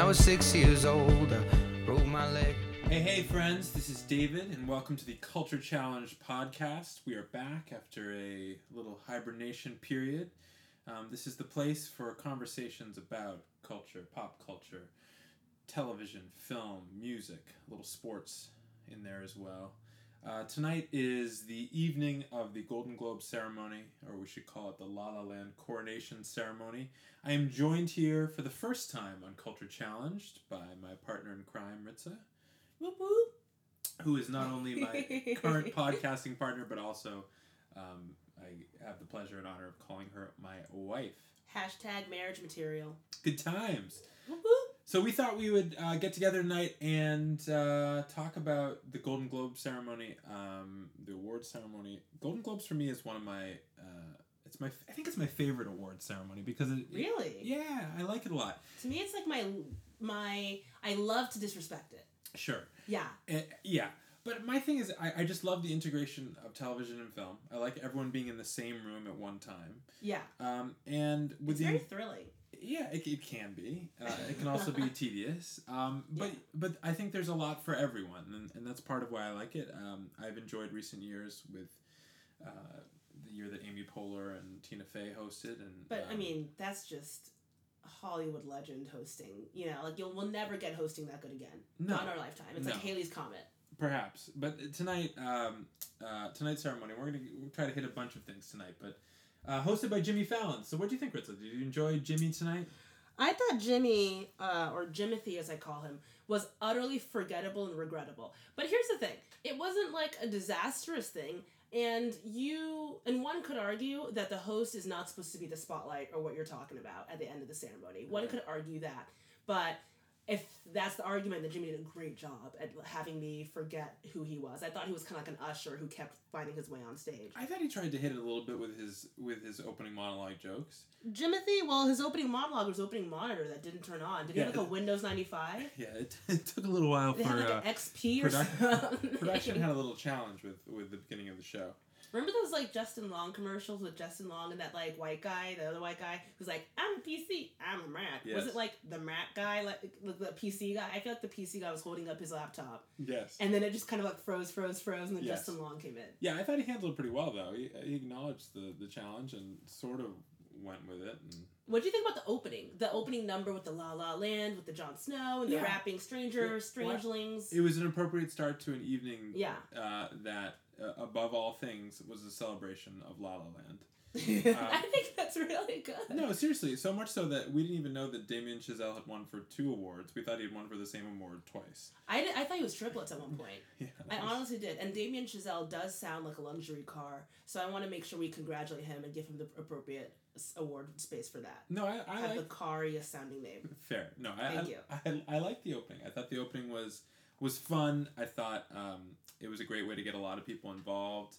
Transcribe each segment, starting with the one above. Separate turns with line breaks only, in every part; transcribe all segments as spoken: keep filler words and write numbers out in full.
was six years old, I broke my leg.
Hey, hey, friends, this is David, and welcome to the Culture Challenge podcast. We are back after a little hibernation period. Um, this is the place for conversations about culture, pop culture, television, film, music, a little sports in there as well. Uh, tonight is the evening of the Golden Globe ceremony, or we should call it the La La Land coronation ceremony. I am joined here for the first time on Culture Challenged by my partner in crime, Ritza. Whoop whoop. Who is not only my current podcasting partner, but also um, I have the pleasure and honor of calling her my wife.
Hashtag marriage material.
Good times.
Whoop whoop.
So we thought we would uh, get together tonight and uh, talk about the Golden Globe ceremony, um, the award ceremony. Golden Globes for me is one of my, uh, it's my, I think it's my favorite award ceremony because it.
Really?
It, yeah, I like it a lot.
To me, it's like my my. I love to disrespect it.
Sure.
Yeah.
Uh, yeah. But my thing is, I, I just love the integration of television and film. I like everyone being in the same room at one time.
Yeah.
Um, and with
it's
the,
very thrilling.
Yeah, it, it can be. Uh, it can also be tedious. Um, but
Yeah.
but I think there's a lot for everyone, and, and that's part of why I like it. Um, I've enjoyed recent years with uh, the year that Amy Poehler and Tina Fey hosted. and.
But
um,
I mean, that's just Hollywood legend hosting. You know, like you'll we'll never get hosting that good again.
No.
Not in our lifetime. It's
No.
like Halley's Comet.
Perhaps, but tonight, um, uh, tonight's ceremony, we're gonna we'll try to hit a bunch of things tonight. But uh, hosted by Jimmy Fallon. So, what do you think, Ritza? Did you enjoy Jimmy tonight?
I thought Jimmy, uh, or Jimothy as I call him, was utterly forgettable and regrettable. But here's the thing. It wasn't like a disastrous thing. And you, and one could argue that the host is not supposed to be the spotlight or what you're talking about at the end of the ceremony. One could argue that. But if that's the argument, then Jimmy did a great job at having me forget who he was. I thought he was kind of like an usher who kept finding his way on stage.
I thought he tried to hit it a little bit with his with his opening monologue jokes.
Jimothy, well, his opening monologue was opening monitor that didn't turn on. Did he
Yeah,
have like
it-
a Windows ninety-five?
Yeah, it, it took a little while
They
for
had like
uh,
an X P or
produc-
something.
production had a little challenge with, with the beginning of the show.
Remember those like Justin Long commercials with Justin Long and that like white guy, the other white guy who's like, I'm a P C, I'm a Mac.
Yes.
Was it like the Mac guy, like the, the P C guy? I feel like the P C guy was holding up his laptop.
Yes.
And then it just kind of like froze, froze, froze, and then
Yes.
Justin Long came in.
Yeah, I thought he handled it pretty well though. He, he acknowledged the, the challenge and sort of went with it. And
What do you think about the opening? The opening number with the La La Land, with the Jon Snow, and
Yeah.
the rapping stranger,
Yeah.
strangelings.
it was an appropriate start to an evening.
Yeah.
Uh, that uh, above all things was a celebration of La La Land.
I think that's really good.
No, seriously, so much so that we didn't even know that Damien Chazelle had won for two awards. We thought he had won for the same award twice.
I, did, I thought he was triplets at one point.
Yeah,
I honestly did. And Damien Chazelle does sound like a luxury car, so I want to make sure we congratulate him and give him the appropriate s- award space for that.
No, I, I
Have
like
the cariest sounding name.
fair. No, I
Thank
I,
you.
I, I liked the opening. I thought the opening was was fun. I thought um, it was a great way to get a lot of people involved.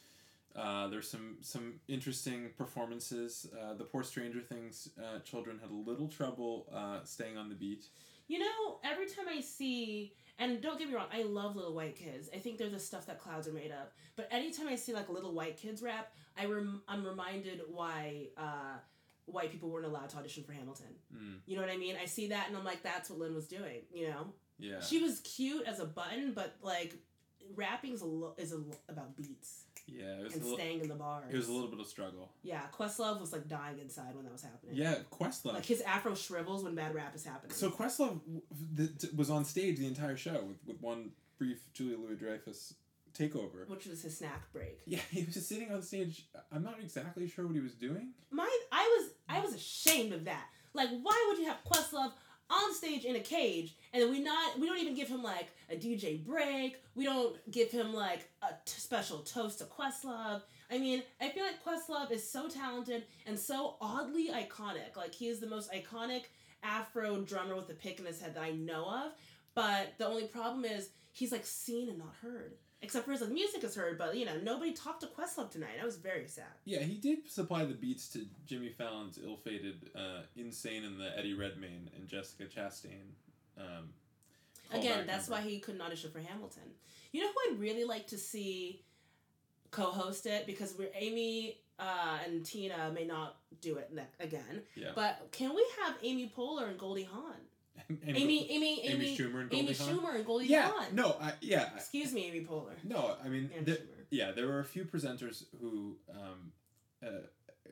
Uh, there's some some interesting performances. Uh, the Poor Stranger Things uh, children had a little trouble uh, staying on the beat.
You know, every time I see, and don't get me wrong, I love little white kids. I think they're the stuff that clouds are made of. But anytime I see like little white kids rap, I rem- I'm reminded why uh, white people weren't allowed to audition for Hamilton.
Mm.
You know what I mean? I see that and I'm like, that's what Lynn was doing. You know,
Yeah.
she was cute as a button, but like rapping's a lo- is a lo- about beats
Yeah, it was
and
a little,
staying in the bars.
it was a little bit of struggle.
Yeah, Questlove was like dying inside when that was happening.
Yeah, Questlove.
Like his afro shrivels when bad rap is happening.
So Questlove w- th- t- was on stage the entire show with, with one brief Julia Louis-Dreyfus takeover.
Which was his snack break.
Yeah, he was just sitting on stage. I'm not exactly sure what he was doing.
My, I was, I was ashamed of that. Like, why would you have Questlove on stage in a cage, and then we not, we don't even give him like a D J break. We don't give him like a t- special toast to Questlove. I mean, I feel like Questlove is so talented and so oddly iconic. Like, he is the most iconic Afro drummer with a pick in his head that I know of. But the only problem is he's like seen and not heard. Except for his like, music is heard, but you know, nobody talked to Questlove tonight. I was very sad.
Yeah, he did supply the beats to Jimmy Fallon's ill-fated uh, Insane in the Eddie Redmayne and Jessica Chastain. Um,
Again,
callback
that's
number.
why he couldn't audition for Hamilton. You know who I'd really like to see co-host it? Because we're Amy uh, and Tina may not do it ne- again.
Yeah.
But can we have Amy Poehler and Goldie Hawn?
Amy,
Amy, Amy,
Amy
Amy,
Schumer and Goldie
Amy
Hawn?
Schumer and Goldie
Yeah,
Hawn.
no, I, yeah.
Excuse me, Amy Poehler.
No, I mean,
And
there,
Schumer.
yeah, there were a few presenters who um, uh,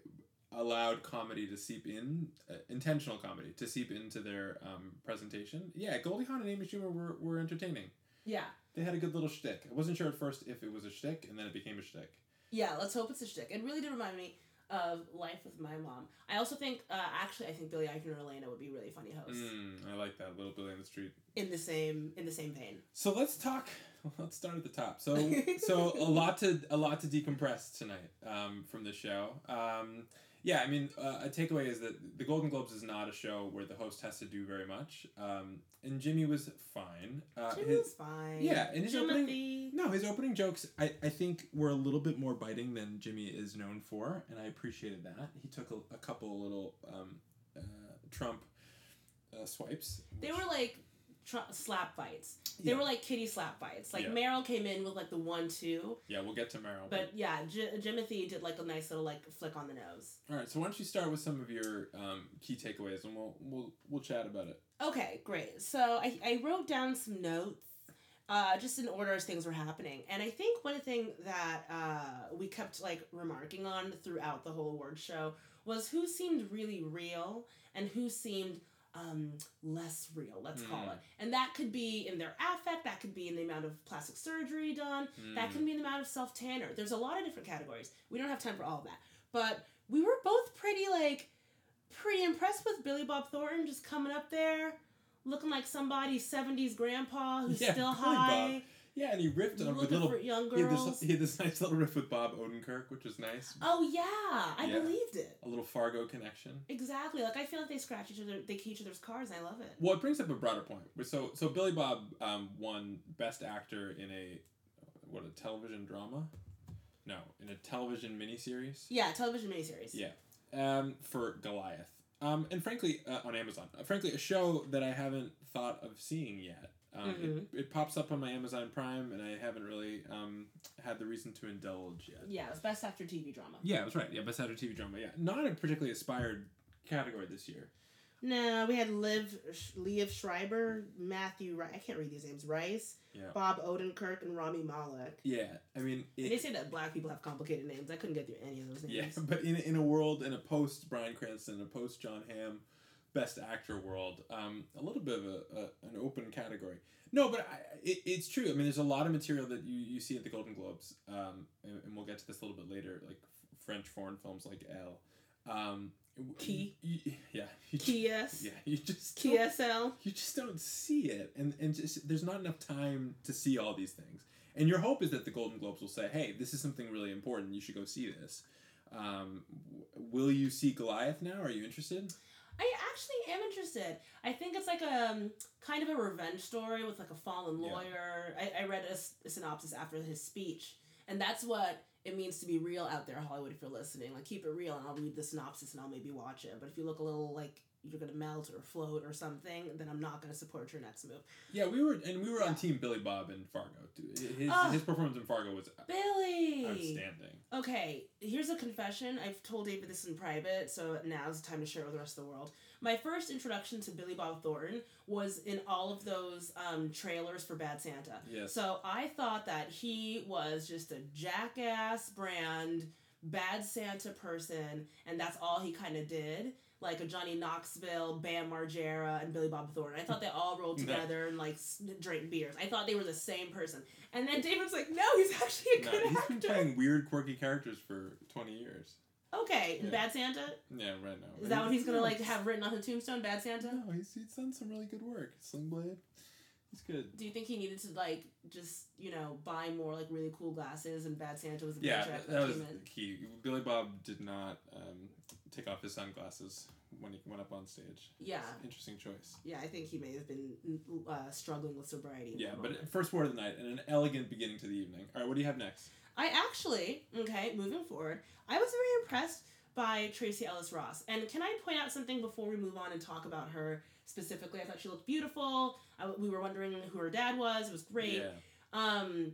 allowed comedy to seep in, uh, intentional comedy to seep into their um, presentation. Yeah, Goldie Hawn and Amy Schumer were, were entertaining.
Yeah.
They had a good little shtick. I wasn't sure at first if it was a shtick, and then it became a shtick.
Yeah, let's hope it's a shtick. It really did remind me of Life with My Mom. I also think, uh, actually, I think Billy Eichner and Elena would be really funny hosts.
Mm, I like that, Little Billy in the Street.
In the same, in the same vein.
So let's talk. Let's start at the top. So, so a lot to a lot to decompress tonight um, from the show. Um, yeah, I mean, uh, a takeaway is that the Golden Globes is not a show where the host has to do very much. Um, and Jimmy was fine. Uh,
Jimmy
his,
was fine.
Yeah, and his
Timothy.
opening. No, his opening jokes, I, I think, were a little bit more biting than Jimmy is known for, and I appreciated that. He took a, a couple little um, uh, Trump uh, swipes.
They
which-
were like tr- slap fights. They
Yeah.
were like kitty slap fights. Like
Yeah.
Meryl came in with like the one two,
Yeah, we'll get to Meryl.
but yeah, J- Jimothy did like a nice little like flick on the nose.
All right, so why don't you start with some of your um, key takeaways, and we'll we'll we'll chat about it.
Okay, great. So I, I wrote down some notes, uh, just in order as things were happening, and I think one thing that uh, we kept like remarking on throughout the whole award show was who seemed really real and who seemed um, less real, let's call
Mm.
it. And that could be in their affect, that could be in the amount of plastic surgery done, that
Mm.
can be in the amount of self-tanner. There's a lot of different categories. We don't have time for all of that. But we were both pretty, like, pretty impressed with Billy Bob Thornton just coming up there, looking like somebody's seventies grandpa who's
Yeah,
still
Billy
high,
Bob. Yeah, and he riffed on with
looking
little.
for young
He had,
girls.
this, he had this nice little riff with Bob Odenkirk, which was nice.
Oh, yeah, I
Yeah.
believed it.
A little Fargo connection.
Exactly. Like, I feel like they scratch each other, they key each other's cars, and I love it.
Well, it brings up a broader point. So, so Billy Bob um, won Best Actor in a what a television drama? No, in a television miniseries.
Yeah, television miniseries.
Yeah, um, for Goliath. Um, and frankly, uh, on Amazon. Uh, frankly, a show that I haven't thought of seeing yet. Um,
Mhm.
it, it pops up on my Amazon Prime, and I haven't really um, had the reason to indulge yet.
Yeah, it was Best Actor T V Drama.
Yeah, that's right. Yeah, Best Actor T V Drama. Yeah, not a particularly aspired category this year.
No, we had Liv, Liev Schreiber, Matthew, Ri- I can't read these names, Rice,
Yeah.
Bob Odenkirk, and Rami Malek.
Yeah, I mean,
And
it,
they say that black people have complicated names. I couldn't get through any of those
yeah,
names.
but in in a world in a post Bryan Cranston, a post John Hamm, Best Actor world, um, a little bit of a, a an open category. No, but I, it, it's true. I mean, there's a lot of material that you, you see at the Golden Globes, um, and, and we'll get to this a little bit later, like f- French foreign films like Elle. Um,
Key.
You, you, yeah. You
K S.
Yeah, you just
K
don't-
S L.
you just don't see it, and and just there's not enough time to see all these things. And your hope is that the Golden Globes will say, "Hey, this is something really important. You should go see this." Um, w- will you see Goliath now? Are you interested?
I actually am interested. I think it's like a um, kind of a revenge story with like a fallen
Yeah.
lawyer. I, I read a, s- a synopsis after his speech, and that's what it means to be real out there, Hollywood, if you're listening. Like, keep it real, and I'll read the synopsis and I'll maybe watch it. But if you look a little like you're gonna melt or float or something, then I'm not gonna support your next move.
Yeah, we were, and we were on
Yeah.
Team Billy Bob in Fargo. too. His
Ah.
his performance in Fargo was
Billy!
outstanding.
Okay, here's a confession. I've told David this in private, so now's the time to share it with the rest of the world. My first introduction to Billy Bob Thornton was in all of those um, trailers for Bad Santa.
Yes.
So I thought that he was just a jackass brand, Bad Santa person, and that's all he kind of did. Like a Johnny Knoxville, Bam Margera, and Billy Bob Thornton. I thought they all rolled
No.
together and like s- drank beers. I thought they were the same person. And then David's like, no, he's actually a
No,
good
he's
actor.
been playing weird, quirky characters for twenty years.
Okay,
Yeah.
Bad Santa?
Yeah, right now.
Is that what he's gonna
No,
like have written on the tombstone, Bad Santa?
No, he's he's done some really good work. Sling Blade, he's good.
Do you think he needed to like just, you know, buy more like really cool glasses and Bad Santa was the
Yeah,
paycheck
that, that was
came in?
key. Billy Bob did not um, take off his sunglasses when he went up on stage.
Yeah.
Interesting choice.
Yeah, I think he may have been uh, struggling with sobriety. in
Yeah,
that
but
moment.
first word of the night and an elegant beginning to the evening. All right, what do you have next?
I actually, okay, moving forward, I was very impressed by Tracy Ellis Ross. And can I point out something before we move on and talk about her specifically? I thought she looked beautiful. I, we were wondering who her dad was. It was great.
Yeah.
Um,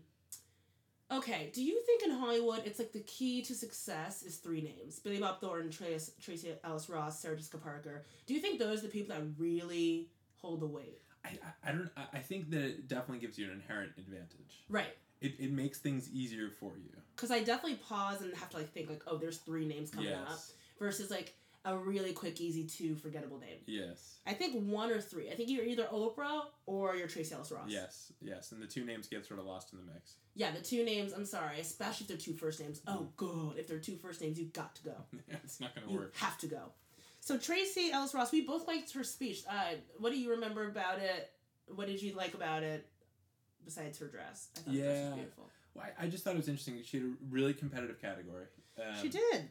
okay, do you think in Hollywood it's like the key to success is three names? Billy Bob Thornton, Trace, Tracy Ellis Ross, Sarah Jessica Parker. Do you think those are the people that really hold the weight.
I, I, I don't I I think that it definitely gives you an inherent advantage.
Right.
It, it makes things easier for you.
Because I definitely pause and have to like think like, oh, there's three names coming
Yes.
up versus like a really quick, easy two forgettable name.
Yes.
I think one or three. I think you're either Oprah or you're Tracy Ellis Ross.
Yes, yes, and the two names get sort of lost in the mix.
Yeah, the two names, I'm sorry, especially if they're two first names. Oh, God. If they're two first names, you got to go.
It's not going to
You
work.
have to go. So Tracy Ellis Ross, we both liked her speech. Uh, what do you remember about it? What did you like about it besides her dress? I thought the dress
Yeah.
was beautiful.
Well, I, I just thought it was interesting. She had a really competitive category. Um,
She did.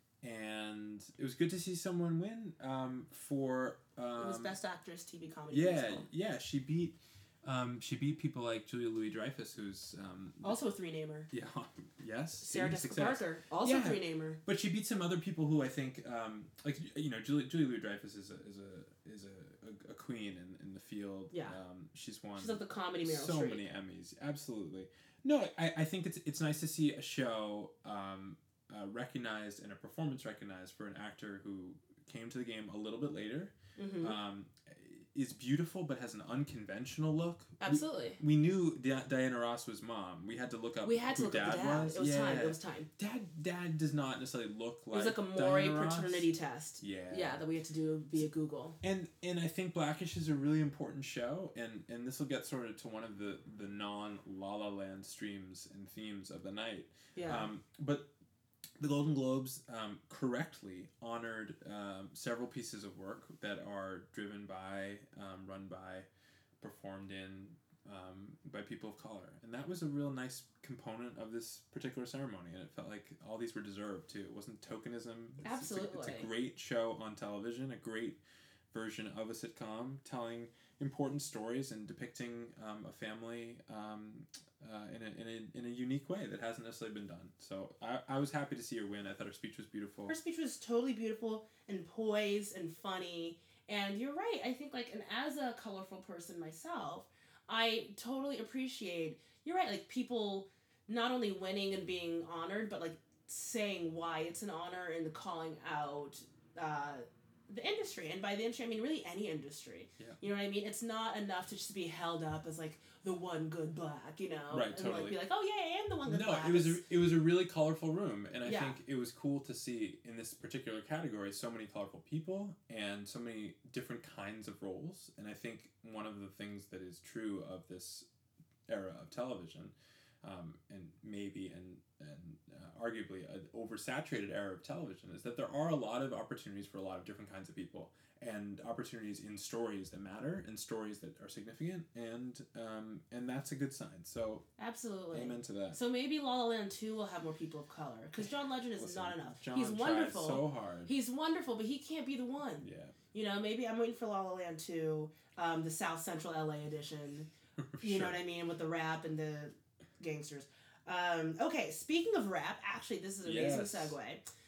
And it was good to see someone win um, for... Um,
It was Best Actress T V Comedy
Yeah,
Musical.
yeah. She beat um, she beat people like Julia Louis-Dreyfus, who's... Um,
Also a three-namer.
Yeah, yes.
Sarah
success.
Jessica Parker, also
Yeah.
a three-namer.
But she beat some other people who I think, um, like you know, Julie Julie Louis Dreyfus is a is a is a, a, a queen in, in the field.
Yeah.
Um, she's won
She's like the comedy Meryl
so
Streep.
many Emmys. Absolutely. No, I, I think it's it's nice to see a show um, uh, recognized and a performance recognized for an actor who came to the game a little bit later.
Mm-hmm.
Um, is beautiful but has an unconventional look.
Absolutely.
We, we knew Di- Diana Ross was mom. We had to look up
We had to
who
look
dad
at the dad.
was.
It was
yeah.
time. It was time.
Dad dad does not necessarily look like
It was like a Maury
Diana Ross.
paternity test.
Yeah.
Yeah, that we had to do via Google.
And and I think Blackish is a really important show, and, and this will get sort of to one of the, the non La La Land streams and themes of the night.
Yeah.
Um, but the Golden Globes um, correctly honored um, several pieces of work that are driven by, um, run by, performed in um, by people of color. And that was a real nice component of this particular ceremony, and it felt like all these were deserved too. It wasn't tokenism. It's,
Absolutely.
It's a, it's a great show on television, a great version of a sitcom telling important stories and depicting um, a family um, uh, in, a, in, a, in a unique way that hasn't necessarily been done. So I, I was happy to see her win. I thought her speech was beautiful.
Her speech was totally beautiful and poised and funny. And you're right. I think, like, and as a colorful person myself, I totally appreciate, you're right, like, people not only winning and being honored, but, like, saying why it's an honor and calling out uh, the industry. And by the industry, I mean really any industry.
Yeah.
You know what I mean? It's not enough to just be held up as, like, the one good black, you know?
Right,
and,
totally.
like, be like, oh, yeah, I am the one good
No,
black.
it was a,
It's-
it was a really colorful room, and I
Yeah.
think it was cool to see in this particular category so many colorful people and so many different kinds of roles. And I think one of the things that is true of this era of television, um, and maybe and and uh, arguably an oversaturated era of television, is that there are a lot of opportunities for a lot of different kinds of people, and opportunities in stories that matter and stories that are significant, and um, and that's a good sign. So
Absolutely.
amen to that.
So maybe La La Land two will have more people of color, because John Legend is
Listen,
not enough.
John
He's
tried
wonderful.
so hard.
He's wonderful, but he can't be the one.
Yeah.
You know, maybe I'm waiting for La La Land two, um, the South Central L A edition. You
Sure.
know what I mean, with the rap and the gangsters. Um, okay, speaking of rap, actually, this is an amazing
Yes.
segue.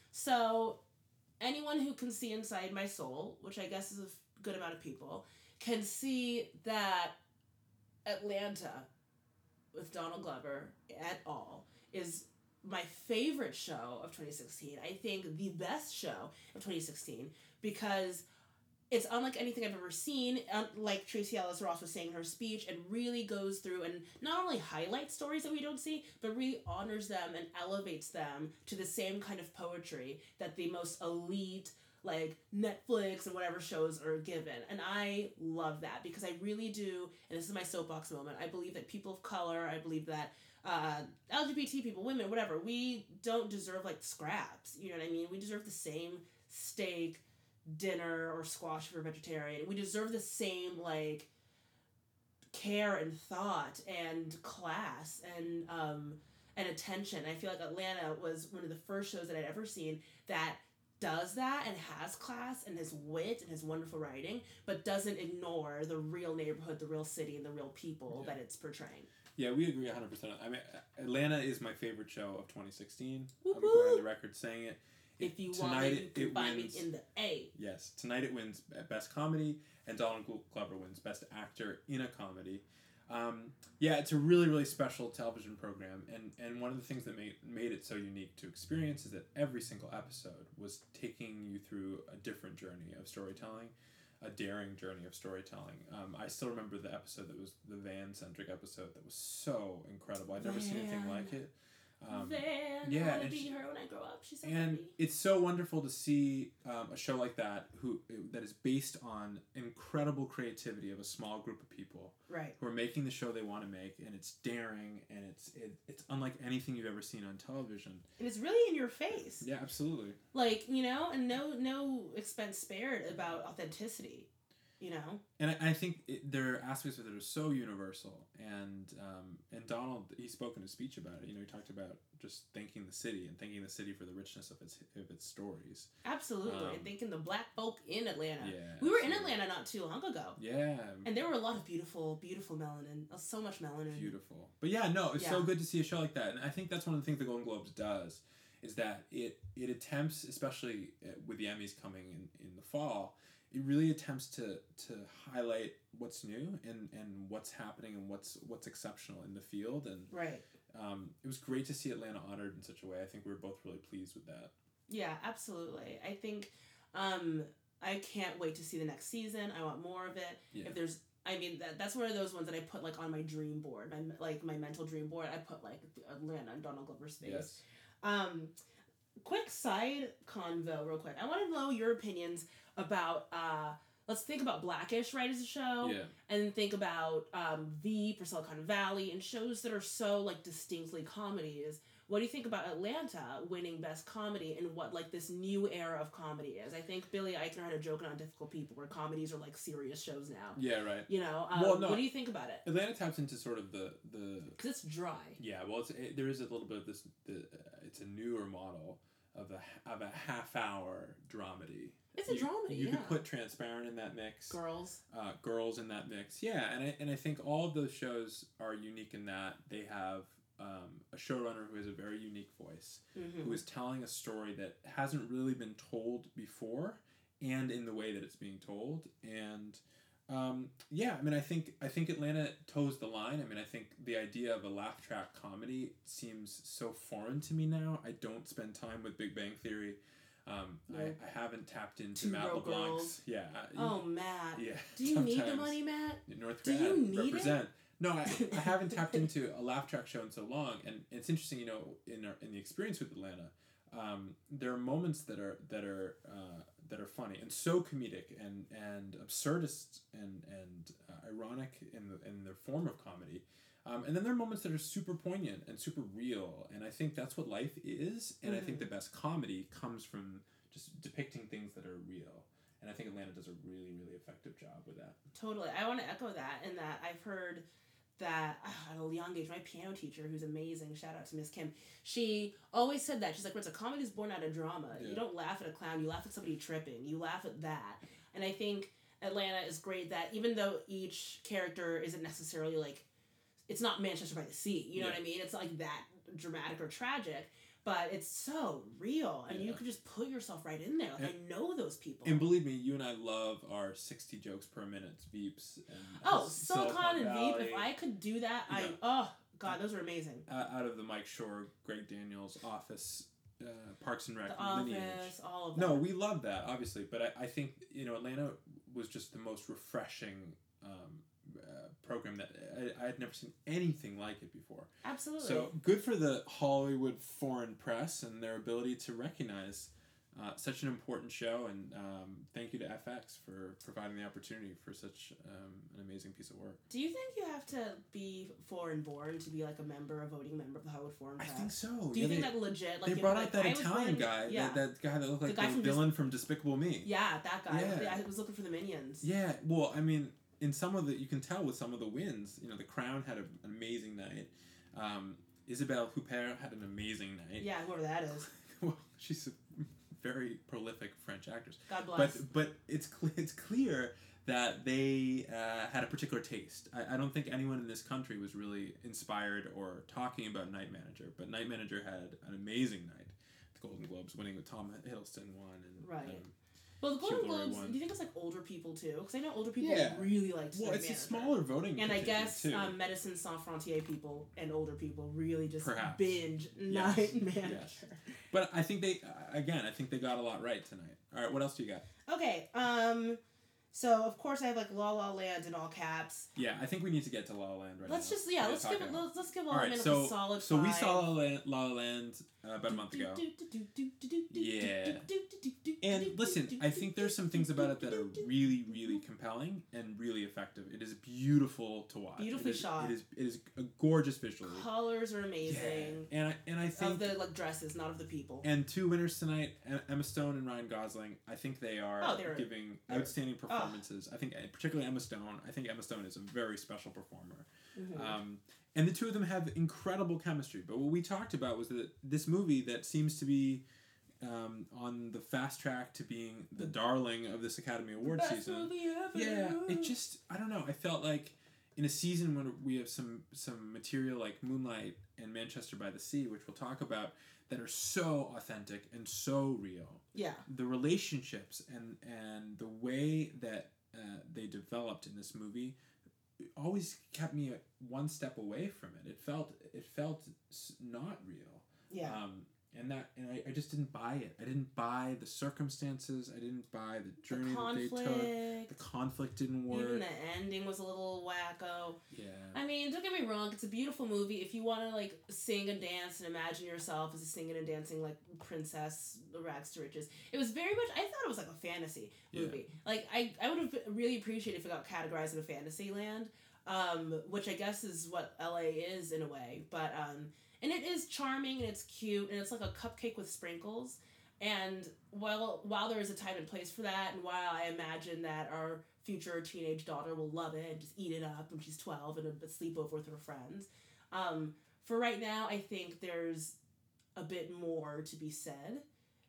So, anyone who can see inside my soul, which I guess is a f- good amount of people, can see that Atlanta with Donald Glover et al. Is my favorite show of twenty sixteen. I think the best show of twenty sixteen because it's unlike anything I've ever seen. Um, like Tracy Ellis Ross was saying in her speech, it really goes through and not only highlights stories that we don't see, but really honors them and elevates them to the same kind of poetry that the most elite, like Netflix and whatever shows are given. And I love that because I really do, and this is my soapbox moment, I believe that people of color, I believe that uh, L G B T people, women, whatever, we don't deserve like scraps. You know what I mean? We deserve the same steak, dinner, or squash if you're vegetarian. We deserve the same like care and thought and class and um and attention. I feel like Atlanta was one of the first shows that I'd ever seen that does that and has class and has wit and has wonderful writing, but doesn't ignore the real neighborhood, the real city, and the real people
Yeah.
that it's portraying.
Yeah, we agree one hundred percent. I mean, Atlanta is my favorite show of twenty sixteen.
Whoop,
I'm going on
whoop.
the record saying it.
If you
Tonight
want it, you
it-
can
it
find
wins.
me in the A.
Yes, tonight it wins Best Comedy, and Donald Glover wins Best Actor in a Comedy. Um, yeah, it's a really, really special television program, and, and one of the things that made, made it so unique to experience is that every single episode was taking you through a different journey of storytelling. a daring journey of storytelling. Um, I still remember the episode that was the van centric episode that was so incredible. I'd never seen anything like it. Um,
Van,
yeah,
I want to
and
be
she-
her when I grow up. She's so
and
pretty.
it's so wonderful to see um, a show like that who that is based on incredible creativity of a small group of people
Right.
who are making the show they want to make, and it's daring, and it's it, it's unlike anything you've ever seen on television.
And it's really in your face.
Yeah, absolutely.
Like, you know, and no no expense spared about authenticity. You know?
And I, I think it, there are aspects of it that are so universal, and um, and Donald, he spoke in his speech about it. You know, he talked about just thanking the city and thanking the city for the richness of its of its stories.
Absolutely.
Um,
and thinking the black folk in Atlanta.
Yeah,
We were in
absolutely.
Atlanta not too long ago.
Yeah,
And there were a lot of beautiful, beautiful melanin. Uh, So much melanin.
beautiful. But yeah, no, it's so
Yeah.
good to see a show like that, and I think that's one of the things the Golden Globes does, is that it it attempts, especially uh, with the Emmys coming in, in the fall, it really attempts to to highlight what's new and, and what's happening and what's what's exceptional in the field, and
Right.
um, it was great to see Atlanta honored in such a way. I think we were both really pleased with that.
Yeah, absolutely. I think um, I can't wait to see the next season. I want more of it.
Yeah.
If there's, I mean, that that's one of those ones that I put like on my dream board, my like my mental dream board. I put like Atlanta and Donald Glover's face.
Yes.
Um, quick side convo, real quick. I want to know your opinions about. Uh, let's think about Blackish, right, as a show,
Yeah.
and then think about um, Veep or Silicon Valley and shows that are so like distinctly comedies. What do you think about Atlanta winning Best Comedy and what like this new era of comedy is? I think Billy Eichner had a joke on Difficult People where comedies are like serious shows now.
Yeah. Right.
You know, um,
Well, no.
what do you think about it?
Atlanta taps into sort of the the
Because it's dry.
yeah. Well, it's it, there is a little bit of this. The uh, it's a newer model of a of a half hour dramedy.
It's a
You-
dramedy,
You
yeah.
could put Transparent in that mix.
Girls.
uh, girls in that mix. Yeah, and I, and I think all of those shows are unique in that they have um, a showrunner who has a very unique voice,
Mm-hmm.
who is telling a story that hasn't really been told before, and in the way that it's being told. And um, yeah, I mean, I think I think Atlanta toes the line. I mean, I think the idea of a laugh track comedy seems so foreign to me now. I don't spend time with Big Bang Theory. Um,
No.
I, I haven't tapped into
Two
Matt
Broke
LeBlanc's.
Girls.
Yeah. I-
Oh, Matt.
yeah.
Do you need the
sometimes.
money, Matt?
North
Do
Grad,
you need it?
represent. No, I, I haven't tapped into a laugh track show in so long, and it's interesting. You know, in our, in the experience with Atlanta, um, there are moments that are that are uh, that are funny and so comedic and and absurdist and and uh, ironic in the in their form of comedy. Um, and then there are moments that are super poignant and super real, and I think that's what life is. And I think the best comedy comes from just depicting things that are real. And I think Atlanta does a really, really effective job with that.
Totally. I want to echo that in that I've heard that uh, at a young age, my piano teacher, who's amazing, shout out to Miss Kim, she always said that. She's like, Ritz, a comedy is born out of drama.
Yeah.
You don't laugh at a clown, you laugh at somebody tripping. You laugh at that. And I think Atlanta is great that even though each character isn't necessarily like, it's not Manchester by the Sea, you know
Yeah.
what I mean? It's not like that dramatic or tragic, but it's so real. And you
Yeah.
can just put yourself right in there. Like,
And-
I know those people.
And believe me, you and I love our sixty jokes per minute Veeps. And
Oh,
S-
Silicon and Veep,
Valley,
if I could do that, I,
Yeah.
oh, God, those are amazing.
uh, out of the Mike Shore, Greg Daniels, Office, uh, Parks and Rec
The Office,
lineage.
all of that.
No, we love that, obviously, but I, I think, you know, Atlanta was just the most refreshing um, uh, program that I, I had never seen anything like it before.
Absolutely.
So good for the Hollywood foreign press and their ability to recognize uh, such an important show, and um, thank you to F X for providing the opportunity for such um, an amazing piece of work.
Do you think you have to be foreign born to be like a member, a voting member of the Hollywood Foreign
I
Press?
think so.
Do you
Yeah,
think
they,
that legit? Like
they
if,
brought
like,
out that
I was
Italian
born-
guy,
Yeah.
that, that guy that looked like
guy
the
from Dis-
villain from Despicable Me.
yeah, that guy.
Yeah.
Yeah. I was looking for the minions.
Yeah, well, I mean, in some of the, you can tell with some of the wins, you know, The Crown had a, an amazing night. Um, Isabelle Huppert had an amazing night.
Yeah, whoever that is.
Well, she's a very prolific French actress.
God bless.
But but it's cl- it's clear that they uh, had a particular taste. I, I don't think anyone in this country was really inspired or talking about Night Manager, but Night Manager had an amazing night. The Golden Globes winning with Tom Hiddleston won. And,
Right.
Um,
Well, the Golden
Chivalry
Globes,
won.
do you think it's like older people too? Because I know older people
Yeah.
really like
well,
Night
it's a
Manager.
smaller voting
And I
contingent,
guess
too.
um, Medicine Sans Frontier people and older people really just
Perhaps.
binge
Yes.
Night Manager.
Yes. But I think they, uh, again, I think they got a lot right tonight. All right, what else do you got?
Okay, um, So of course I have like La La Land in all caps.
Yeah, I think we need to get to La La Land right
Let's
now.
just yeah,
What
let's
are you
give it,
talking about?
let's, let's give La
All
La
right,
Land
so
a solid
so we
five.
saw La La Land, La La Land uh, about a month ago. Yeah. And listen, I think there's some things about it that are really, really compelling and really effective. It is beautiful to watch.
Beautifully
it is,
shot.
It is it is a gorgeous visually.
Colors are
Yeah.
amazing.
And I and I think
Of the like dresses, not of the people.
and two winners tonight, E- Emma Stone and Ryan Gosling. I think they are
Oh, they're-
giving
they're-
outstanding performances. I think uh, particularly Emma Stone. I think Emma Stone is a very special performer.
Mhm.
Um, and the two of them have incredible chemistry. But what we talked about was that this movie that seems to be um, on the fast track to being the darling of this Academy Award
Best
season.
movie ever.
Yeah, it just I don't know. I felt like in a season when we have some some material like Moonlight and Manchester by the Sea, which we'll talk about, that are so authentic and so real.
Yeah.
The relationships and and the way that uh, they developed in this movie always kept me one step away from it. It felt it felt s- not real.
Yeah.
Um, and that and I, I just didn't buy it. I didn't buy the circumstances. I didn't buy the journey
the
that they
conflict.
took. The conflict didn't work.
Even the ending was a little wacko.
Yeah.
I mean, don't get me wrong, it's a beautiful movie. If you want to like sing and dance and imagine yourself as a singing and dancing like princess, rags to riches, it was very much. I thought it was like a fantasy movie. Yeah. Like I, I would have really appreciated if it got categorized in a fantasy land, um, which I guess is what L A is in a way. But um, and it is charming and it's cute and it's like a cupcake with sprinkles. And while while there is a time and place for that, and while I imagine that our future teenage daughter will love it and just eat it up when she's twelve and a, a sleepover with her friends, um, for right now, I think there's a bit more to be said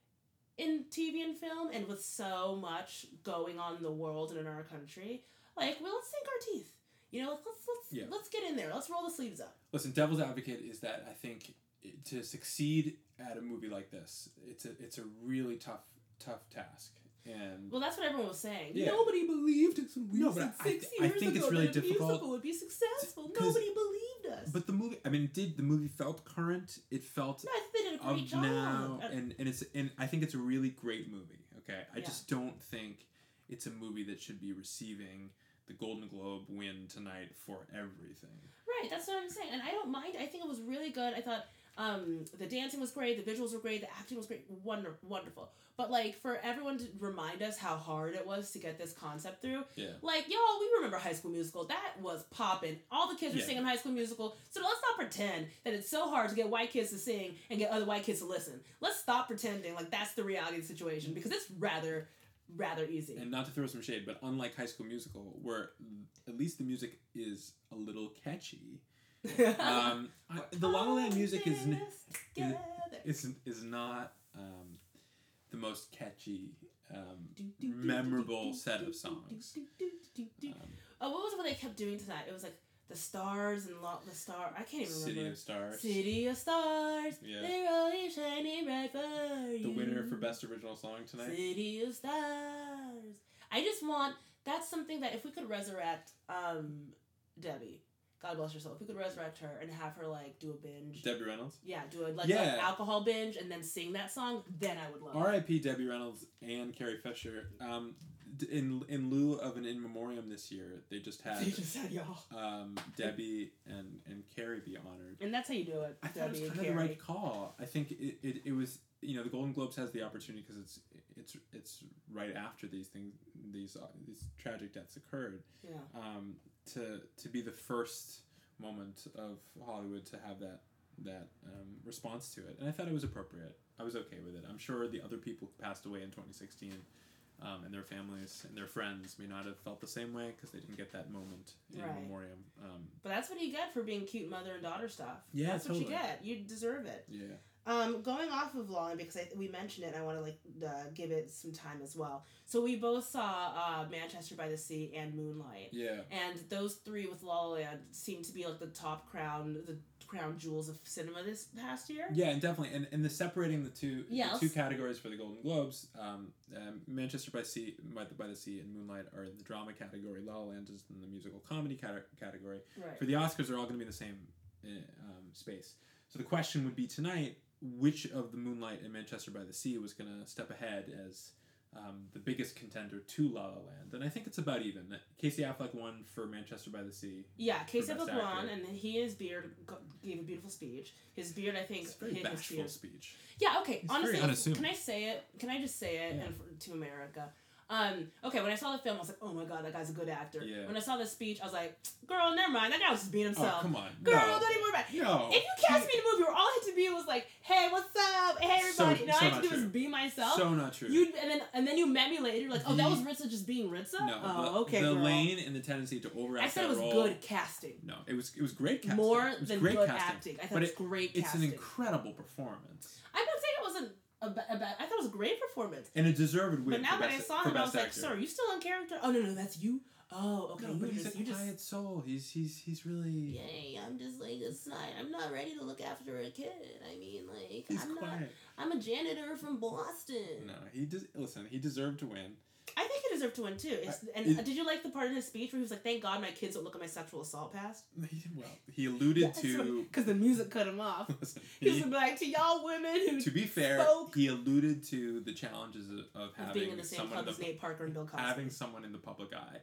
in T V and film, and with so much going on in the world and in our country, like, well, let's sink our teeth. You know, let's let's let's,
Yeah.
let's get in there. Let's roll the sleeves up.
Listen, devil's advocate is that I think it- to succeed at a movie like this, it's a it's a really tough tough task. And
Well, that's what everyone was saying.
Yeah.
Nobody believed us when we
No,
said
but I-
six
I
years
think it's
ago
really
that a
difficult
musical would be successful.
to- 'cause-
Nobody believed us.
but the movie, I mean, it did the movie felt current? It felt
No, I think they did a great
of
job.
now,
Uh,
and and it's and I think it's a really great movie. Okay, I
Yeah.
just don't think it's a movie that should be receiving the Golden Globe win tonight for everything.
Right, that's what I'm saying. And I don't mind. I think it was really good. I thought um, the dancing was great, the visuals were great, the acting was great, wonder, wonderful. But, like, for everyone to remind us how hard it was to get this concept through,
Yeah.
like, y'all, we remember High School Musical. That was popping. All the kids were
Yeah.
singing High School Musical. So let's not pretend that it's so hard to get white kids to sing and get other white kids to listen. Let's stop pretending like that's the reality of the situation, because it's rather, rather easy.
And not to throw some shade, but unlike High School Musical, where at least the music is a little catchy, um, I, the La La Land music is n- is, is, is not um, the most catchy, um, memorable set of songs. Um,
Oh, what was it what they kept doing tonight? It was like the stars and lo- the star. I can't even
City
remember.
of Stars.
City of Stars.
Yeah.
They're always shining bright for you.
The winner for Best Original Song tonight.
City of Stars. I just want. That's something that if we could resurrect um, Debbie, God bless her soul, if we could resurrect her and have her like do a binge.
Debbie Reynolds.
Yeah, do a like
Yeah.
an alcohol binge and then sing that song, then I would love
R
it.
I P Debbie Reynolds and Carrie Fisher. Um, d- in in lieu of an in memoriam this year, they just had
They just said y'all.
um, Debbie and, and Carrie be honored.
And that's how you do it.
I thought it was
Debbie
kind
and
of the
Carrie.
right call. I think it, it, it was, you know, the Golden Globes has the opportunity because it's it's it's right after these things, these uh, these tragic deaths occurred,
Yeah.
um, to to be the first moment of Hollywood to have that that um, response to it, and I thought it was appropriate. I was okay with it. I'm sure the other people who passed away in twenty sixteen, um, and their families and their friends may not have felt the same way because they didn't get that moment in
Right.
memoriam. Um,
But that's what you get for being cute mother and daughter stuff.
Yeah,
That's what you
totally.
get. You deserve it.
yeah.
Um, going off of Law, because I, we mentioned it, I want to like uh, give it some time as well. So we both saw uh, Manchester by the Sea and Moonlight,
Yeah.
and those three with La La Land seem to be like the top crown, the crown jewels of cinema this past year.
Yeah, and definitely, and, and the separating the two
Yeah,
the two
let's-
categories for the Golden Globes, um, um, Manchester by Sea by the, by the Sea and Moonlight are in the drama category. La La Land is in the musical comedy cate- category.
Right.
For the Oscars, they're all going to be in the same uh, um, space. So the question would be tonight: which of the Moonlight and Manchester by the Sea was going to step ahead as um, the biggest contender to La La Land, and I think it's about even. Casey Affleck won for Manchester by the Sea.
Yeah, Casey
Best
Affleck won,
Actor.
and he his beard go- gave a beautiful speech. His beard, I think,
It's a very
hit his
bashful
beard.
speech.
Yeah, okay.
He's
Honestly,
very unassuming.
can I say it? Can I just say it
Yeah.
and for, to America? Um, okay, when I saw the film, I was like, oh my god, that guy's a good actor.
Yeah.
When I saw the speech, I was like, girl, never mind. That guy was just being himself.
Oh, come on.
Girl,
no.
don't even worry about it.
No.
If you cast me in a movie where all I had to be was like, hey, what's up? Hey, everybody.
So-
and all
so
I had
not
to do was
true.
be myself.
So not true.
You and then and then you met me later. You're like, oh, that was
The-
Ritza just being Ritza.
no.
Oh,
the,
okay,
The
girl.
lane and the tendency to overact
I said
that
it was
role.
good casting.
No, it was it was great casting.
More
it was
than
great
good
casting.
acting. I thought
But
it was great
It's
casting.
an incredible performance.
I'm not saying it wasn't a, ba- a bad. I thought it was a great performance.
And a deserved win
But now
for
when I
best,
saw
for
him, I
best
was like,
actor.
"Sir, are you still on character?" Oh no, no, that's you. Oh, okay.
No,
you
but he's
just,
a
you just.
quiet soul. He's he's he's really
Yay! I'm just like a side. I'm not ready to look after a kid. I mean, like,
he's
I'm not.
quiet.
I'm a janitor from Boston.
No, he does. Listen, he deserved to win.
I think he deserved to win too. It's,
I-
and
it-
did you like the part in his speech where he was like, "Thank God my kids don't look at my sexual assault past"?
He, well, he alluded to.
Because the music cut him off.
Listen,
He was
he,
like, "To y'all women who
to be fair,
spoke
he alluded to the challenges of, of
of
having
being in the same
someone
club
in
as
the,
Nate Parker and Bill Cosby."
having someone in the public eye,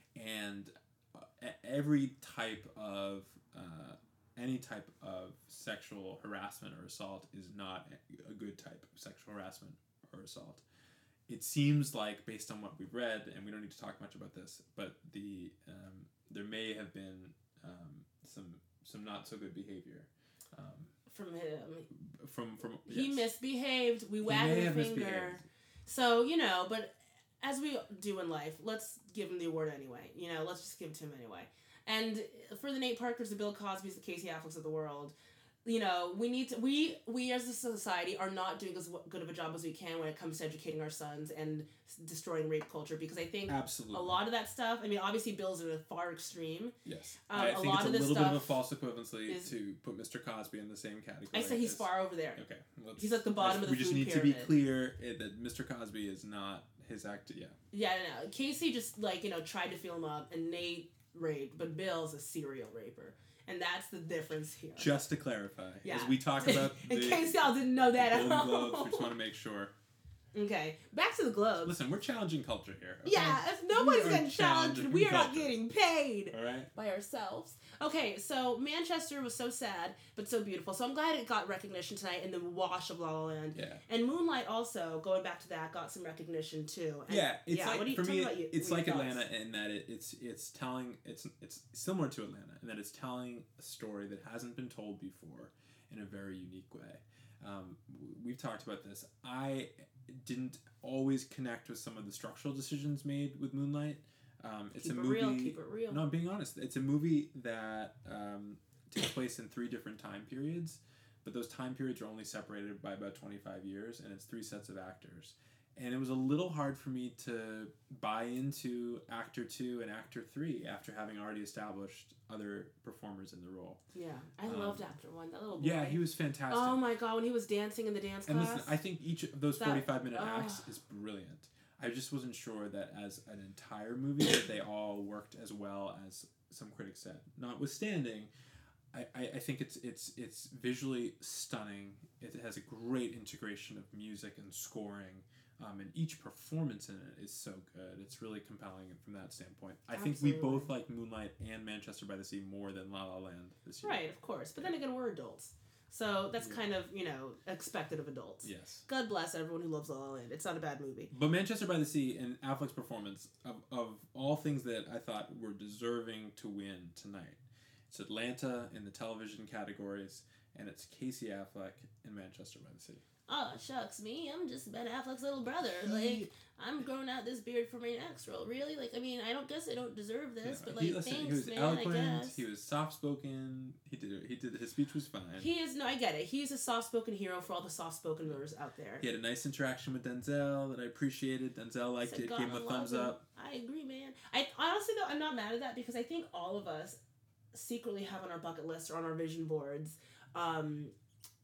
and uh, e- every type of uh, any type of sexual harassment or assault is not a good type of sexual harassment or assault. It seems like, based on what we've read, and we don't need to talk much about this, but the um, there may have been um, some some not so good behavior um,
From him,
from from
he
yes.
misbehaved. We
He
wagged
may
a
have
finger.
misbehaved.
So, you know, but as we do in life, let's give him the award anyway. You know, let's just give it to him anyway. And for the Nate Parkers, the Bill Cosbys, the Casey Afflecks of the world, you know, we need to, we, we as a society are not doing as w- good of a job as we can when it comes to educating our sons and s- destroying rape culture, because I think
Absolutely.
a lot of that stuff, I mean, obviously Bill's at a far extreme.
Yes.
Um,
I
a
think
lot
it's a
of this
little bit of a
stuff
false equivalency
is-
to put Mister Cosby in the same category.
I say he's
as-
far over there.
Okay. let's-
He's at the bottom of the
We just
food
need
pyramid.
to be clear eh, that Mister Cosby is not his act. Yeah.
Yeah, no, no. Casey just, like, you know, tried to feel him up, and Nate raped, but Bill's a serial raper. And that's the difference here.
Just to clarify,
Yeah.
as we talk about
In
the
case y'all didn't know that at
Golden
all.
Globes, we just want to make sure.
Okay, back to the Globes.
Listen, we're challenging culture here. Okay?
Yeah, if nobody's
We are
getting challenged,
challenging
we are not
culture.
getting paid
All right.
by ourselves. Okay, so Manchester was so sad, but so beautiful. So I'm glad it got recognition tonight in the wash of La La Land.
Yeah.
And Moonlight also, going back to that, got some recognition too. And
Yeah, it's
yeah,
like
what do you,
for
tell
me,
about you,
it's
what are
like
your thoughts?
Atlanta in that it, it's it's telling it's it's similar to Atlanta in that it's telling a story that hasn't been told before in a very unique way. Um, w- we've talked about this. I didn't always connect with some of the structural decisions made with Moonlight. Um, it's
Keep
a
it
movie.
real, keep it real.
No, I'm being honest. It's a movie that um, takes place in three different time periods, but those time periods are only separated by about twenty-five years, and it's three sets of actors. And it was a little hard for me to buy into actor two and actor three after having already established other performers in the role.
Yeah, I
Um,
loved Actor One. That little boy.
Yeah, he was fantastic.
Oh my god, when he was dancing in the dance
and
class.
listen, I think each of those
That-
forty-five minute
ah.
acts is brilliant. I just wasn't sure that as an entire movie that they all worked as well as some critics said. Notwithstanding, I, I, I think it's it's it's visually stunning. It has a great integration of music and scoring. Um, and each performance in it is so good. It's really compelling from that standpoint. I think we
Absolutely.
both like Moonlight and Manchester by the Sea more than La La Land this year.
Right, of course. But then again, we're adults. So that's
Yeah.
kind of, you know, expected of adults.
Yes.
God bless everyone who loves La La Land. It's not a bad movie.
But Manchester by the Sea and Affleck's performance, of, of all things that I thought were deserving to win tonight, it's Atlanta in the television categories, and it's Casey Affleck in Manchester by the Sea.
Oh, shucks, me. I'm just Ben Affleck's little brother.
He-
Like, I'm growing out this beard for my next role. Really? Like, I mean, I don't guess I don't deserve this,
No,
but like,
he, listen,
thanks,
he was
man.
eloquent.
I guess.
He was soft spoken. He did it. He did. His speech was fine. He,
He is no, I get it. He's a soft-spoken hero for all the soft-spoken viewers out there.
had a nice interaction with Denzel that I appreciated. Denzel liked
Said
it.
God
Gave him a
loves
thumbs
him.
up.
I agree, man. I honestly though, I'm not mad at that because I think all of us secretly have on our bucket list or on our vision boards, um,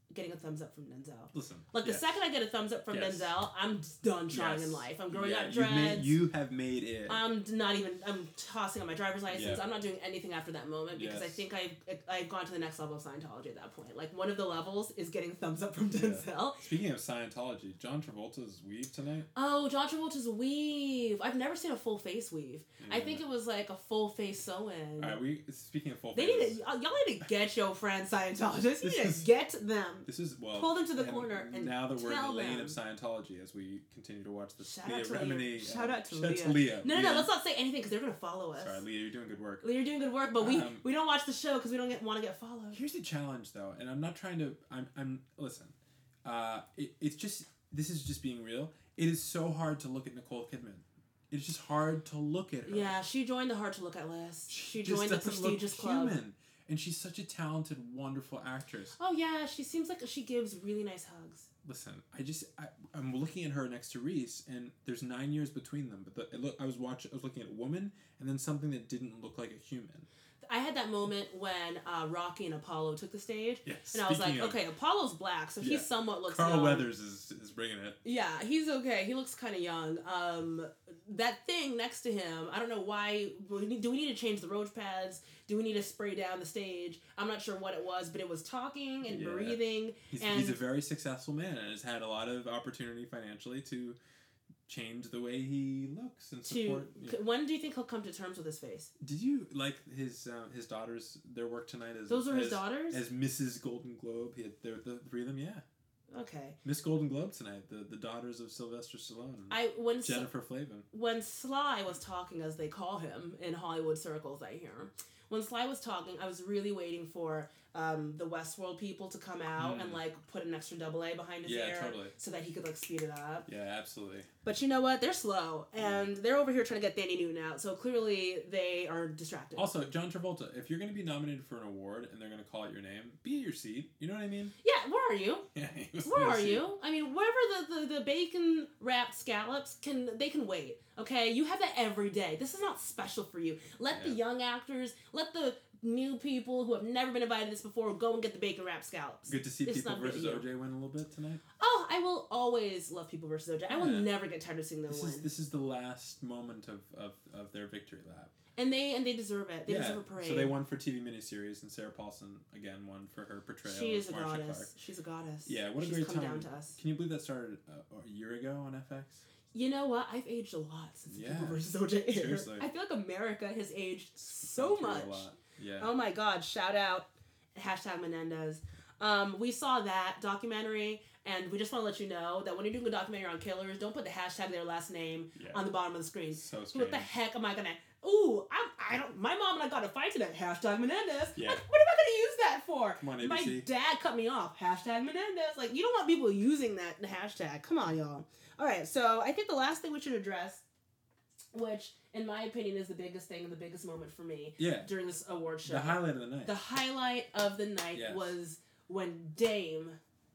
getting a thumbs up from Denzel.
Listen,
Like the
yes.
second I get a thumbs up from
Yes.
Denzel, I'm done trying
Yes.
in life. I'm growing
yeah,
out
you've made,
dreads.
you have made it.
I'm not even. I'm tossing on my driver's license.
Yeah.
I'm not doing anything after that moment because I
Yes.
think I've I've gone to the next level of Scientology at that point. Like one of the levels is getting a thumbs up from
Yeah.
Denzel.
Speaking of Scientology, John Travolta's weave tonight.
Oh, John Travolta's weave. I've never seen a full face weave. I
Yeah.
think it was like a full face sew-in.
All right, we speaking of full
They
faces,
need to, y'all need to get your friends Scientologists. You
This
need
is-
to get them.
This is well.
Pull them to the
and
corner and
now that we're in
tell
the lane
them.
of Scientology, as we continue to watch this
Shout
Leah
out to
Remini.
Leah. Shout
uh,
out to
shout
Leah.
to Leah.
No, no, no.
Leah.
Let's not say anything because they're gonna follow us.
Sorry, Leah, you're doing good work.
Leah, you're doing good work, but we
Um,
we don't watch the show because we don't get want to get followed.
Here's the challenge, though, and I'm not trying to. I'm. I'm. Listen, uh, it, it's just. This is just being real. It is so hard to look at Nicole Kidman. It's just hard to look at her.
Yeah, she joined the hard to look at list. She
just
joined the
doesn't look
prestigious club.
human. And she's such a talented, wonderful actress.
Oh yeah, she seems like she gives really nice hugs.
Listen, I just I, I'm looking at her next to Reese, and there's nine years between them. But the, it look, I was watching, I was looking at a woman, and then something that didn't look like a human.
I had that moment when uh, Rocky and Apollo took the stage,
Yeah,
and I was like,
speaking of-
okay, Apollo's black, so he
Yeah.
somewhat looks
Carl
young.
Weathers is, is bringing it.
Yeah, he's okay. He looks kind of young. Um, that thing next to him, I don't know why. Do we need, do we need to change the roach pads? Do we need to spray down the stage? I'm not sure what it was, but it was talking and
Yeah.
breathing.
He's,
and
he's a very successful man and has had a lot of opportunity financially to change the way he looks and
to
support. you know.
when do you think he'll come to terms with his face?
Did you like his uh, his daughters? Their work tonight as
Those are his
as-
daughters?
as Missus Golden Globe. He had the, the three of them. Yeah,
Okay.
Miss Golden Globe tonight. The the daughters of Sylvester Stallone. And
I when Sl-
Jennifer Flavin.
when Sly was talking, as they call him in Hollywood circles, I hear. When Sly was talking, I was really waiting for um, the Westworld people to come out
Mm.
and like put an extra double A behind his
Yeah,
ear,
totally.
so that he could like speed it up.
Yeah, absolutely.
But you know what? They're slow, and they're over here trying to get Danny Newton out. So clearly they are distracted.
Also, John Travolta, if you're going to be nominated for an award and they're going to call out your name, be at your seat. You know what I mean?
Yeah, where are you?
Yeah. he was
Where
at
are
his seat.
you? I mean, wherever the, the, the bacon wrapped scallops can they can wait. Okay, you have that every day. This is not special for you. Let the
Yeah.
young actors, let the new people who have never been invited to this before go and get the bacon wrapped scallops.
Good to see
It's
People
not really
versus
you.
O J win a little bit tonight.
Oh, I will always love People versus O J. I will
Yeah.
never get tired of seeing them
This
win.
is this is the last moment of, of, of their victory lap.
and they and they deserve it. They deserve a parade.
So they won for T V miniseries, and Sarah Paulson again won for her portrayal
She is a
of Marcia
goddess.
Clark.
She's a goddess.
Yeah, what a
She's
great
come
time.
down to us.
Can you believe that started uh, a year ago on F X?
You know what? I've aged a lot since
Yeah.
People versus O J aired.
Seriously.
I feel like America has aged so
Gone through
much.
A lot. Yeah.
Oh my God! Shout out, hashtag Menendez. Um, we saw that documentary, and we just want to let you know that when you're doing a documentary on killers, don't put the hashtag their last name
Yeah.
on the bottom of the screen.
So
What
strange.
the heck am I gonna? Ooh, I'm, I don't. My mom and I got a fight today. Hashtag Menendez.
Yeah.
Like, what am I gonna use that for?
Come on, A B
My
C.
dad cut me off. Hashtag Menendez. Like, you don't want people using that hashtag. Come on, y'all. All right. So I think the last thing we should address, which in my opinion is the biggest thing and the biggest moment for me
Yeah.
during this award show.
The highlight of the night.
The highlight of the night
Yes.
was when Dame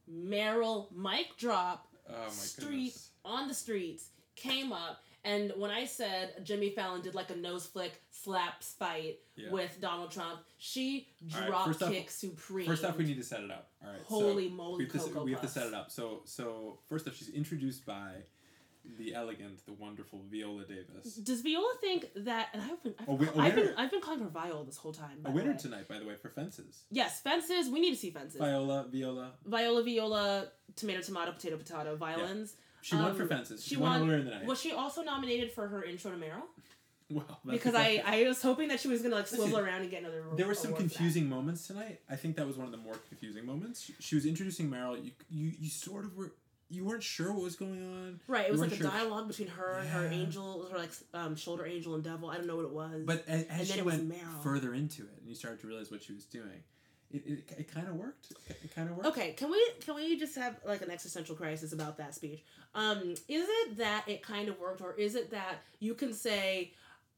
Meryl mic drop
oh my
street
goodness.
on the streets came up, and when I said Jimmy Fallon did like a nose flick slaps fight
Yeah.
with Donald Trump, she
All right,
drop
first off-
kick supreme.
First off, we need to set it up. All right.
Holy
so
moly,
we have, to,
Cocoa
we have to
Puffs.
set it up. So, so first off, she's introduced by the elegant, the wonderful Viola Davis.
Does Viola think that? And I've been, I've,
A wi- a
I've been,
winner.
I've been calling her Viola this whole time. by
A
the
winner
way.
tonight, by the way, for Fences.
Yes, Fences. We need to see Fences.
Viola, Viola.
Viola, Viola, tomato, tomato, potato, potato, violins.
She won
Um,
for Fences. She,
she
won,
won-
winner of the night.
Was she also nominated for her intro to Meryl?
Well, that's
Because I,
exactly-
I was hoping that she was gonna like swivel
Listen,
around and get another.
There were some
award for that.
confusing moments tonight. I think that was one of the more confusing moments. She, she was introducing Meryl. You, you, you sort of were. You weren't sure what was going on.
Right, it
You
was
weren't
like a
sure-
dialogue between her and her
Yeah.
angel, her like um, shoulder angel and devil. I don't know what it was.
But as,
And
as
then
she
it was
went
Meryl.
further into it, and you started to realize what she was doing, it it, it kind of worked. It kind of worked.
Okay, can we can we just have like an existential crisis about that speech? Um, is it that it kind of worked, or is it that you can say,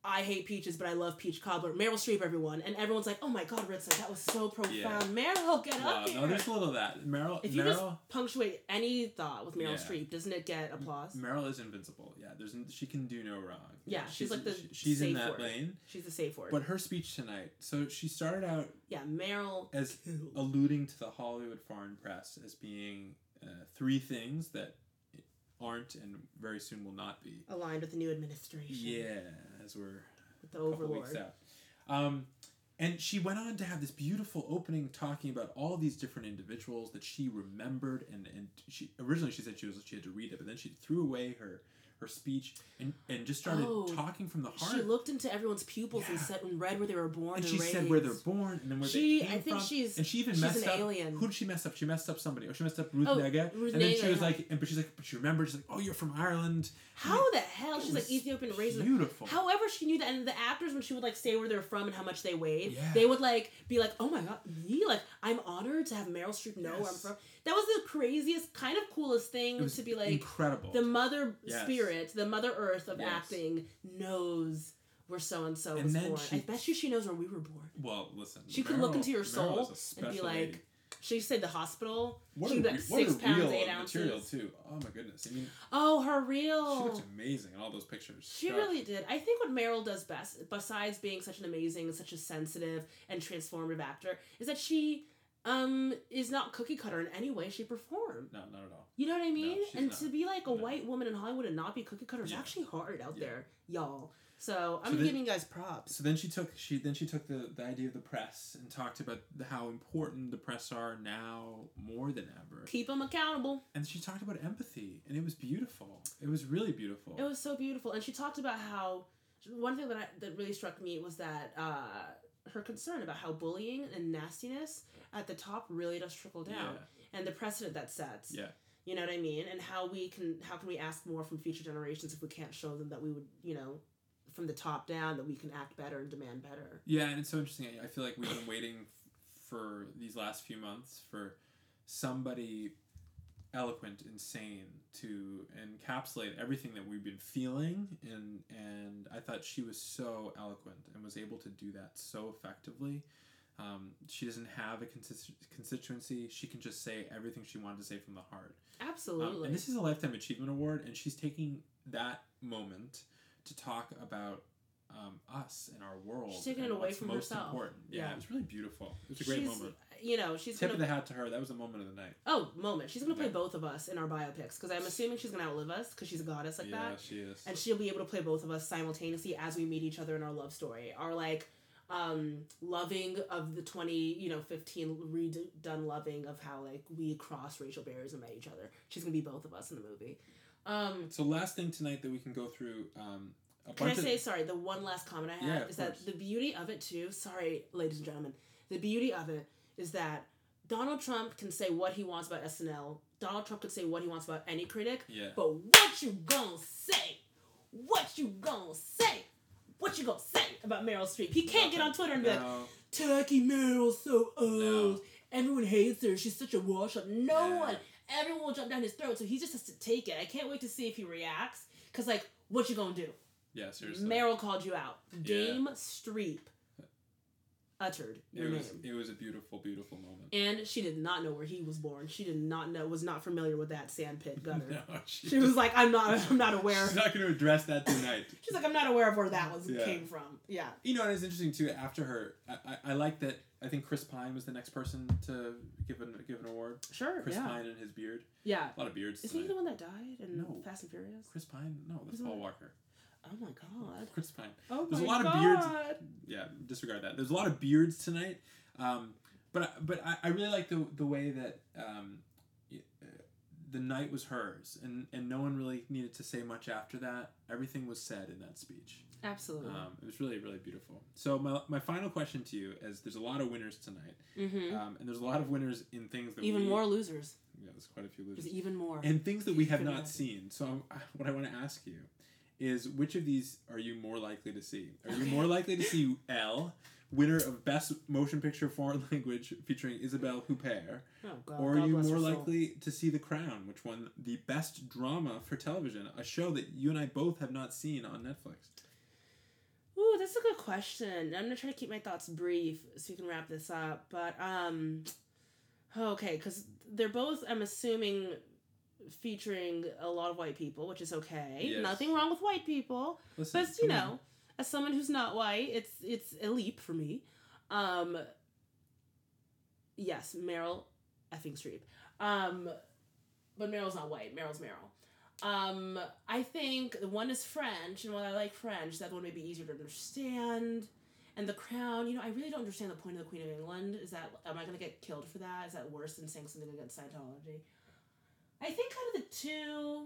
I hate peaches, but I love peach cobbler. Meryl Streep, everyone. And everyone's like, oh my God, Ritza, that was so profound.
Yeah.
Meryl, get
Wow,
up here.
no, there's a little of that. Meryl,
If you
Meryl,
just punctuate any thought with Meryl
Yeah.
Streep, doesn't it get applause?
Meryl is invincible. Yeah, there's n- she can do no wrong.
Yeah, she's like the
she- she's in
safe
that
word.
lane.
She's the safe word.
But her speech tonight, so she started out
yeah, Meryl.
as
killed.
alluding to the Hollywood foreign press as being uh, three things that aren't and very soon will not be.
Aligned with the new administration.
Yeah, as we're
With the
a couple
overlord.
weeks out. Um, and she went on to have this beautiful opening talking about all these different individuals that she remembered, and, and she originally she said she was she had to read it, but then she threw away her her speech and, and just started
Oh,
talking from the heart.
She looked into everyone's pupils and
Yeah.
said and read where they were born
and
and
she
raised.
said where they're born and then where
She-
they came
I think
from.
she's-
and she even
she's
messed
an
up.
alien.
Who did she mess up? She messed up somebody. Oh, she messed up Ruth
Oh,
Negga.
Ruth
and then
Negga,
she was
yeah.
like, and but she's like, but she remembered. She's like, oh, you're from Ireland.
How the hell?
It
She's like
was
Ethiopian raisin.
beautiful.
However, she knew that, and the actors, when she would like say where they're from and how much they weighed,
Yeah.
they would like be like, "Oh my God, me! Like, I'm honored to have Meryl Streep know where I'm
Yes.
from." That was the craziest, kind of coolest thing
It was
to be like.
incredible.
The mother
Yes.
spirit, the mother earth of
Yes.
acting knows where so and so
And
was
then
born.
she-
I bet you she knows where we were born.
well, listen.
She could
Meryl-
look into your
Meryl
soul
is a
and be
special
like,
lady.
she said the hospital.
What
She'd
a,
be
re-
like
what
six
a
pounds,
real
eight
material
ounces.
too. Oh my goodness! I mean,
Oh, her
she
real.
looks amazing in all those pictures.
She
Gosh.
really did. I think what Meryl does best, besides being such an amazing and such a sensitive and transformative actor, is that she um is not cookie cutter in any way, shape, or form.
No, not at all.
You know what I mean?
she's
and
not.
to be like a
No.
white woman in Hollywood and not be cookie cutter is
Yeah.
actually hard out
Yeah.
there, y'all. So I'm
So then-
giving you guys props.
So then she took she then she took the, the idea of the press and talked about the, how important the press are now more than ever.
Keep them accountable.
And she talked about empathy, and it was beautiful. It was really beautiful.
It was so beautiful, and she talked about how one thing that I, that really struck me was that uh, her concern about how bullying and nastiness at the top really does trickle down, and the precedent that sets.
Yeah.
You know what I mean? And how we can how can we ask more from future generations if we can't show them that we would, you know, from the top down, that we can act better and demand better.
Yeah, and it's so interesting. I feel like we've been waiting f- for these last few months for somebody eloquent and sane to encapsulate everything that we've been feeling, and and I thought she was so eloquent and was able to do that so effectively. Um, she doesn't have a consist- constituency. She can just say everything she wanted to say from the heart.
Absolutely.
Um, and this is a Lifetime Achievement Award, and she's taking that moment to talk about um, us and our world.
She's taking
and
it away
what's
from
most
herself.
important. Yeah,
Yeah.
it was really beautiful. It was a great
she's,
moment.
You know, she's
Tip
gonna
of the hat to her. That was the moment of the night.
oh moment. She's gonna play
Yeah.
both of us in our biopics because I'm assuming she's gonna outlive us because she's a goddess like
yeah,
that,
she is.
and she'll be able to play both of us simultaneously as we meet each other in our love story. Our like um loving of the twenty you know fifteen redone loving of how like we crossed racial barriers and met each other. She's gonna be both of us in the movie. Um,
So last thing tonight that we can go through. Um, a
Can I
bunch of
say, sorry, the one last comment I
Yeah,
have
of
is
course.
that the beauty of it, too, sorry, ladies and gentlemen, the beauty of it is that Donald Trump can say what he wants about S N L. Donald Trump can say what he wants about any critic.
Yeah.
But what you gonna say? What you gonna say? What you gonna say about Meryl Streep? He can't get on Twitter and be like,
No.
tacky Meryl's so old.
No.
Everyone hates her. She's such a wash-up. No
Yeah.
one. Everyone will jump down his throat, so he just has to take it. I can't wait to see if he reacts. Because, like, what you gonna do?
Yeah, seriously.
Meryl called you out.
Yeah.
Dame Streep uttered your
it
name.
was it was a beautiful, beautiful moment.
And she did not know where he was born. She did not know, was not familiar with that sandpit gutter.
No, she,
She was like, I'm not, I'm not aware.
she's not going to address that tonight.
She's like, I'm not aware of where that was
Yeah.
came from. Yeah.
You know, and it's interesting too. After her, I, I, I like that. I think Chris Pine was the next person to give an give an award.
Sure.
Chris
yeah.
Pine and his beard.
Yeah.
A lot of beards.
Isn't he
tonight.
the one that died in
No.
Fast and Furious?
Chris Pine? No, that's
Isn't
Paul
it-
Walker.
Oh my god.
Chris Pine.
Oh
There's a
my
lot of
god.
beards. Yeah, disregard that. There's a lot of beards tonight. Um, but but I, I really like the the way that um, y- uh, the night was hers, and, and no one really needed to say much after that. Everything was said in that speech.
Absolutely.
Um, it was really, really beautiful. So my, my final question to you is: there's a lot of winners tonight,
mm-hmm.
um, and there's a lot of winners in things that
Even
we,
more losers.
Yeah, there's quite a few
There's
losers,
even more.
and things that we have
Good
not
enough.
seen. So I'm, what I want to ask you is, which of these are you more likely to see? Are you more likely to see Elle, winner of Best Motion Picture Foreign Language featuring Isabelle Huppert,
Oh god.
or are
God
you
bless
more
her soul.
likely to see The Crown, which won the Best Drama for Television, a show that you and I both have not seen on Netflix?
Ooh, that's a good question. I'm gonna try to keep my thoughts brief so we can wrap this up. But um, okay, because they're both, I'm assuming, featuring a lot of white people, which is okay.
Yes.
Nothing wrong with white people,
Listen,
but you
come
know,
on.
as someone who's not white, it's it's a leap for me. Um, yes, Meryl effing Streep. Um, but Meryl's not white. Meryl's Meryl. Um, I think the one is French, and while I like French, that one may be easier to understand. And The Crown, you know, I really don't understand the point of the Queen of England. Is that, am I going to get killed for that? Is that worse than saying something against Scientology? I think out of the two...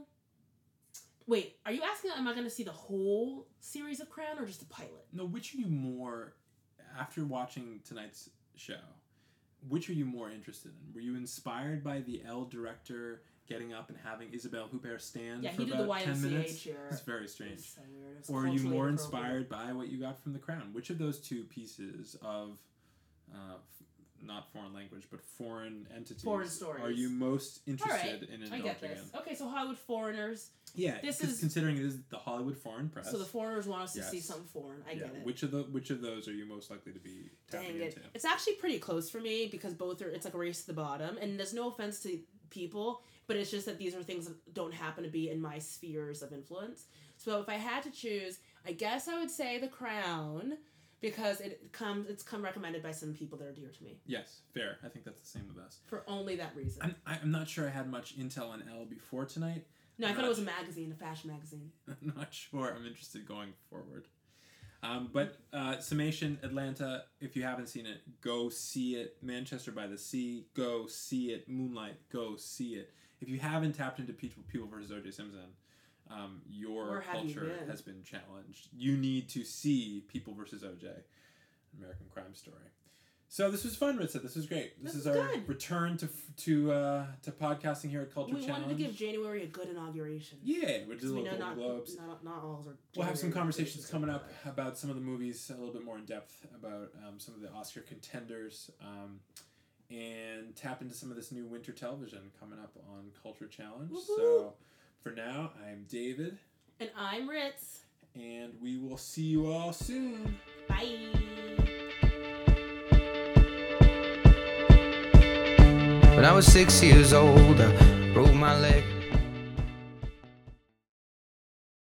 Wait, are you asking, am I going to see the whole series of Crown, or just the pilot?
No, which are you more, after watching tonight's show, which are you more interested in? Were you inspired by the Elle director getting up and having Isabelle Huppert stand
Yeah,
for
he did the
about
Y M
ten
C A
minutes?
cheer.
It's very strange.
It's so weird. It's
Or are you
culturally
more
inappropriate.
inspired by what you got from The Crown? Which of those two pieces of, uh, f- not foreign language, but foreign entities,
Foreign stories.
are you most
All
interested
right,
in
I
indulging
get this.
in?
Okay, so Hollywood Foreigners.
Yeah,
This
this
is-
considering it is the Hollywood Foreign Press.
So the foreigners want us to
Yes.
see something foreign. I
yeah,
get it.
Which of the which of those are you most likely to be tapping
Dang it.
into?
It's actually pretty close for me because both are, it's like a race to the bottom. And there's no offense to people, but it's just that these are things that don't happen to be in my spheres of influence. So if I had to choose, I guess I would say The Crown because it comes, it's come recommended by some people that are dear to me.
Yes, fair. I think that's the same with us.
For only that reason.
I'm, I'm not sure I had much intel on Elle before tonight.
no, I
I'm
thought
not
it was a magazine, a fashion magazine.
I'm not sure I'm interested going forward. Um, but uh, summation, Atlanta, if you haven't seen it, go see it. Manchester by the Sea, go see it. Moonlight, go see it. If you haven't tapped into People, People versus O J Simpson, um, your
Where have you
culture
been?
has been challenged. You need to see People versus O J, American Crime Story. So this was fun, Ritza. This was great. This,
This
is
was
our
good.
return to to uh, to podcasting here at Culture
We
Challenge.
wanted to give January a good inauguration.
yeah, we're just
We
a
know
little
not,
Golden Globes.
not, not all are
We'll have some
January
conversations
inaugurations.
coming up about some of the movies a little bit more in depth about um, some of the Oscar contenders um, and tap into some of this new winter television coming up on Culture Challenge.
Woo-hoo.
So for now, I'm David,
And I'm Ritz.
and we will see you all soon.
Bye.
When I was six years old, I broke my leg.